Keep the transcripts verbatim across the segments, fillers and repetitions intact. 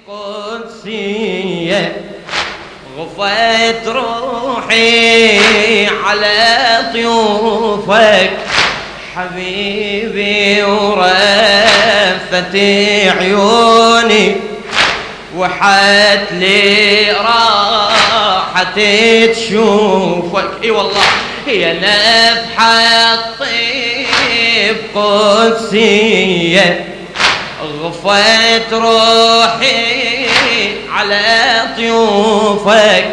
قدسية غفيت روحي على طيوفك حبيبي ورفت عيوني وحت لي راحة تشوفك. اي والله يا نفحة طيب قدسية غفيت روحي على طيوفك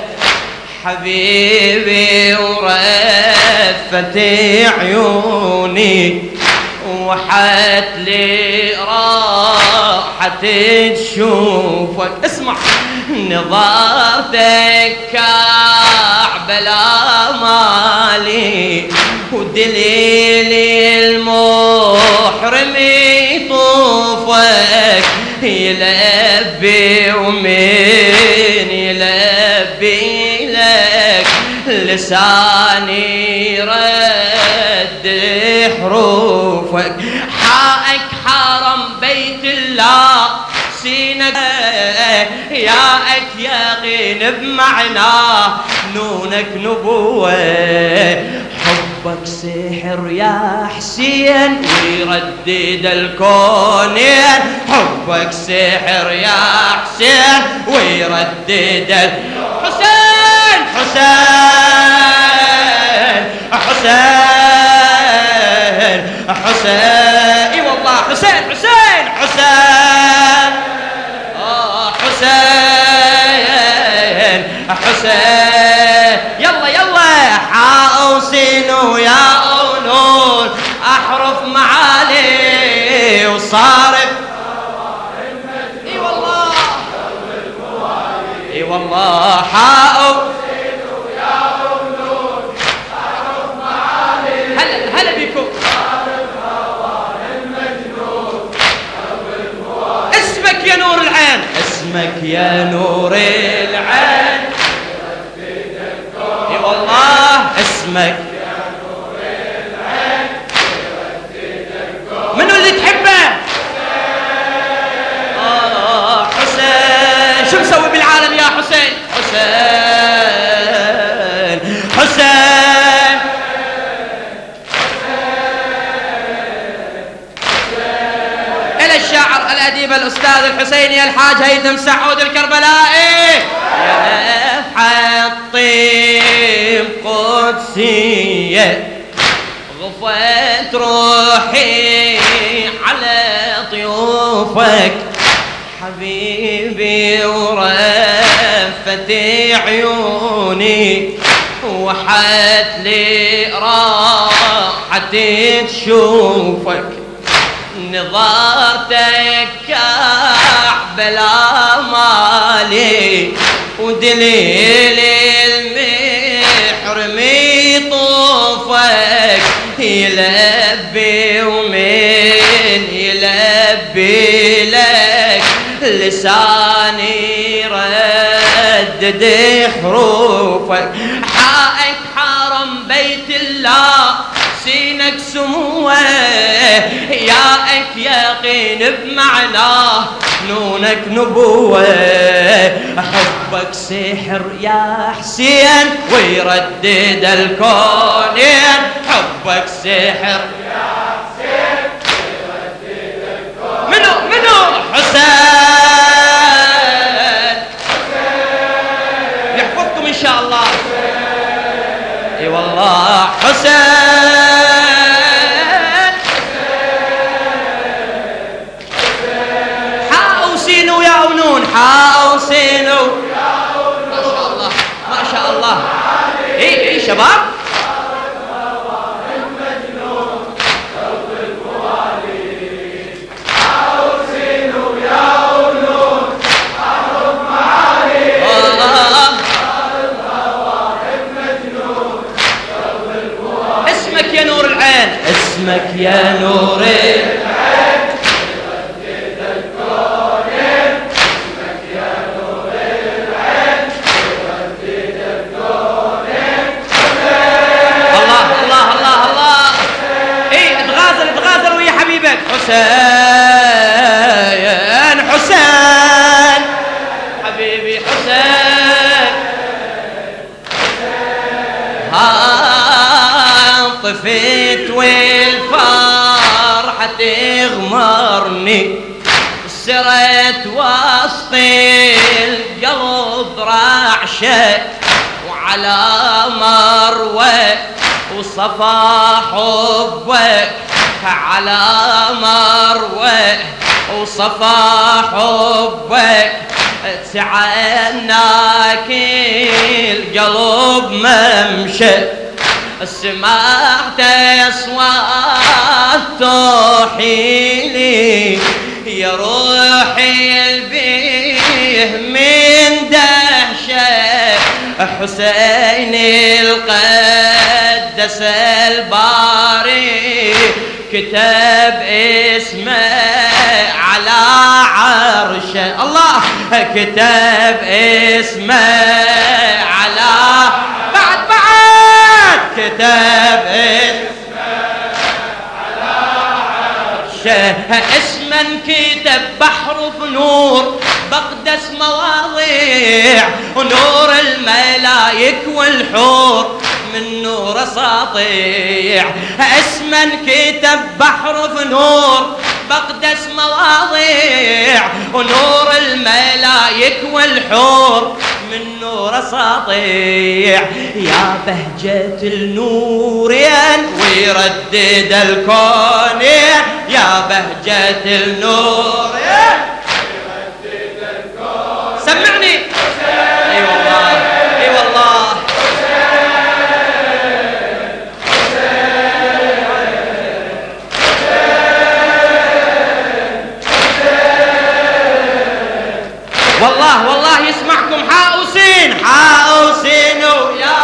حبيبي ورفت عيوني وحت لي راحة تشوفك. اسمع نظرتك كعبلا مالي ودليلي المحرم يطوفك يلبي ومين يلبي لك لساني رد حروفك. حائك حرم بيت الله سينك ياك يقين بمعناه نونك نبوة حبك سحر يا حسين ويردد الكونين حبك سحر يا حسين ويردد حسين حسين حسين حسين اي والله حسين حسين حسين اه حسين حسين يلا يلا حاء وسين ويا ونون احرف معالي وصارف اي والله اي والله حاء وسين ويا ونون احرف معالي هلا هلا بكم اسمك يا نور العين اسمك يا نور العين اي والله اسمك يا نور العين منو اللي تحبه؟ اه حسين شو مسوي بالعالم يا حسين؟ حسين حسين الى الشاعر الاديب الاستاذ الحسيني الحاج هيثم سعود الكربلائي يا نفحة طيب قدسية غفيت روحي على طيوفك حبيبي ورفت عيوني وحت لي راحة تشوفك نظرتك كعبلا مالي ودليلي المحرم يطوفك يلبي ومين يلبي لك لساني ردد حروفك. حائك حرم بيت الله سينك سموه ياك يقين بمعناه نونك نبوة حبك سحر يا حسين ويردد الكونين حبك سحر يا حسين ويردد الكونين منو منو حسين يحفظكم ان شاء الله اي والله حسين حاء وسين ما شاء الله ما شاء الله اي اي شباب اسمك يا نور العين اسمك يا نور العين حسين حسين ها طفيت والفرحة تغمرني، سرت وسط القلب رعشة وعلى مروة وصفا حبك، على مروة وصفا حبك تعناك القلب ممشى، سمعت اصوات توحيلي يا روحي البيه من دهشة، حسين القدس الباري كتب اسمه على عرشه، الله كتب اسمه على بعد بعد كتب اسمه على عرشه، اسما كتب بحرف نور بقدس مواضيع، ونور الملايك والحور من نور ساطيع، اسما كتب بحرف نور بقدس مواضيع، ونور الملايك والحور من نور ساطيع، يا بهجة النورين ويردد الكونين، يا بهجة النورين ويردد الكونين، سمعني اي والله اي والله والله والله يسمعكم حاء وسين حاء وسين ويا